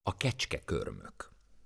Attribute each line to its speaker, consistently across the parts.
Speaker 1: A kecskekörmök.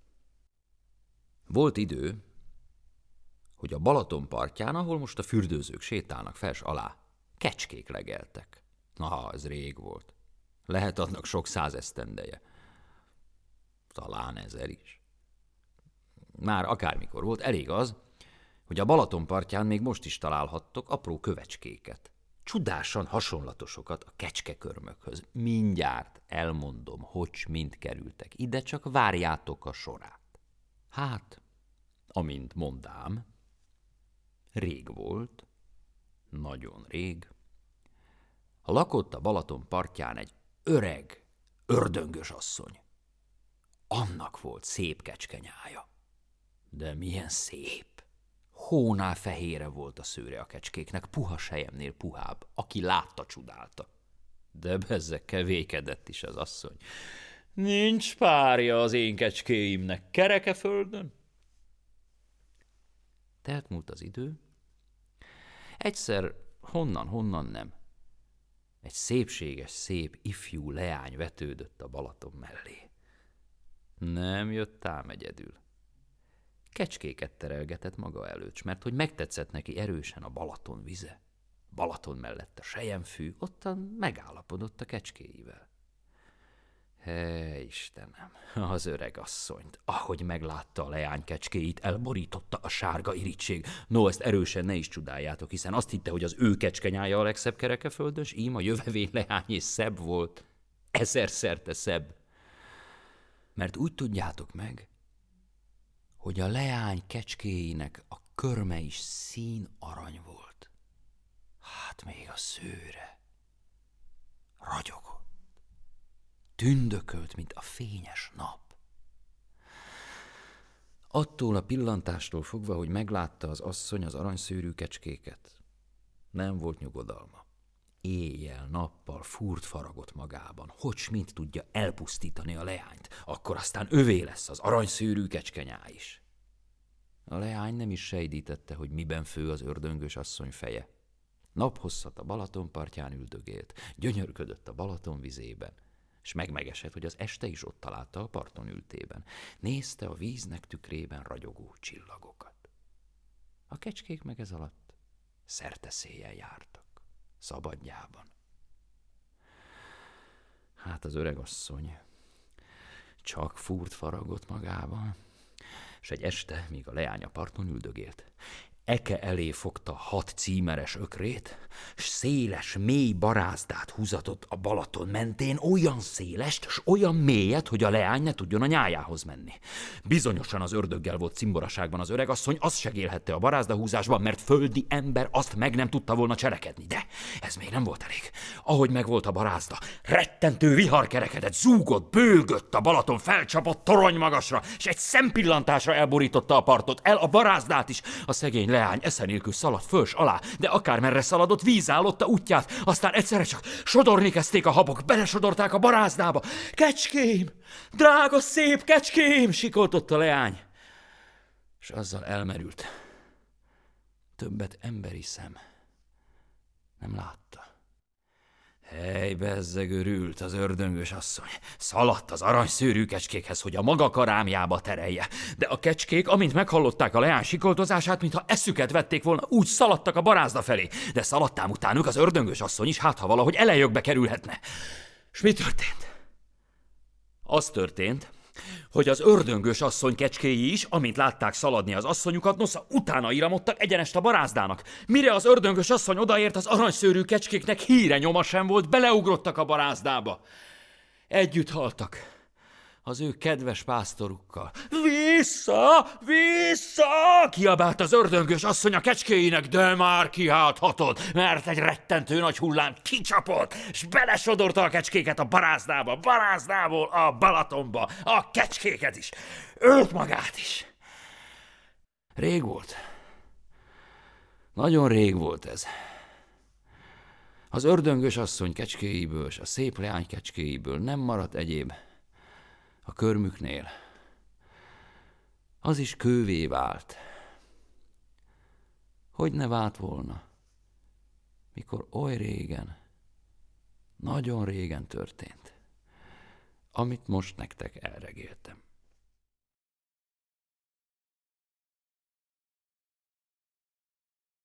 Speaker 1: Volt idő, hogy a Balaton partján, ahol most a fürdőzők sétálnak fels alá, kecskék legeltek. Na, ez rég volt. Lehet annak sok 100 esztendeje. Talán 1000 is. Már akármikor volt, elég az, hogy a Balaton partján még most is találhattok apró kövecskéket. Csudásan hasonlatosokat a kecskekörmökhöz. Mindjárt elmondom, hogy mind kerültek ide, csak várjátok a sorát. Hát, amint mondám, rég volt, nagyon rég, lakott a Balaton partján egy öreg, ördöngös asszony. Annak volt szép kecskenyája. De milyen szép! Hónál fehére volt a szőre a kecskéknek, puha selyemnél puhább, aki látta, csodálta. De bezzeg kevékedett is az asszony. Nincs párja az én kecskéimnek kereke földön. Telt múlt az idő. Egyszer honnan nem. Egy szépséges, szép ifjú leány vetődött a Balaton mellé. Nem jött ám egyedül. Kecskéket terelgetett maga előtt, mert hogy megtetszett neki erősen a Balaton vize. Balaton mellett a selyemfű, ottan megállapodott a kecskéivel. Hé, Istenem, az öreg asszonyt, ahogy meglátta a leány kecskéit, elborította a sárga irigység. No, ezt erősen ne is csodáljátok, hiszen azt hitte, hogy az ő kecskenyája a legszebb kereke földön, s ím a jövevény leányé szebb volt, 1000-szerte szebb. Mert úgy tudjátok meg, hogy a leány kecskéinek a körme is szín arany volt. Hát még a szőre ragyogott, tündökölt, mint a fényes nap. Attól a pillantástól fogva, hogy meglátta az asszony az aranyszőrű kecskéket, nem volt nyugodalma. Éjjel-nappal fúrt faragott magában, hogy mint tudja elpusztítani a leányt, akkor aztán övé lesz az aranyszőrű kecskenyá is. A leány nem is sejdítette, hogy miben fő az ördöngös asszony feje. Naphosszat a Balaton partján üldögélt, gyönyörködött a Balaton vizében, s megmegesett, hogy az este is ott találta a parton ültében. Nézte a víznek tükrében ragyogó csillagokat. A kecskék meg ez alatt szerteszéjjel jártak, szabadjában. Hát az öregasszony csak fúrt faragott magában, s egy este, míg a leány a parton üldögélt, eke elé fogta 6 címeres ökrét, s széles, mély barázdát húzatott a Balaton mentén, olyan szélest, s olyan mélyet, hogy a leány ne tudjon a nyájához menni. Bizonyosan az ördöggel volt cimboraságban az öregasszony, azt segélhette a barázdahúzásban, mert földi ember azt meg nem tudta volna cselekedni. De ez még nem volt elég. Ahogy megvolt a barázda, rettentő vihar kerekedett, zúgott, bőgött, a Balaton felcsapott torony magasra, s egy szempillantásra elborította a partot, el a barázdát is. A szegény leány eszenélkül szaladt föls alá, de akármerre szaladott, víz állotta útját, aztán egyszerre csak sodorni kezdték a habok, belesodorták a barázdába. Kecském, drága szép kecském, sikoltott a leány, és azzal elmerült. Többet emberi szem nem látta. Hely, bezzeg, örült az ördöngös asszony. Szaladt az aranyszőrű kecskékhez, hogy a maga karámjába terelje. De a kecskék, amint meghallották a leány sikoltozását, mintha eszüket vették volna, úgy szaladtak a barázda felé. De szaladtám utánuk az ördöngös asszony is, hát ha valahogy elejükbe kerülhetne. S mi történt? Az történt, hogy az ördöngös asszony kecskéi is, amint látták szaladni az asszonyukat, nosza utána iramodtak egyenest a barázdának. Mire az ördöngös asszony odaért, az aranyszőrű kecskéknek híre nyoma sem volt, beleugrottak a barázdába. Együtt haltak az ő kedves pásztorukkal. Vissza! Vissza! Kiabált az ördöngös asszony a kecskéinek, de már kiálthatod, mert egy rettentő nagy hullám kicsapott, s belesodorta a kecskéket a barázdába, barázdából a Balatonba, a kecskéket is, őt magát is. Rég volt. Nagyon rég volt ez. Az ördöngös asszony kecskéiből, s a szép leány kecskéiből nem maradt egyéb a körmüknél. Az is kővé vált. Hogy ne vált volna, mikor oly régen, nagyon régen történt. amit most nektek elregéltem.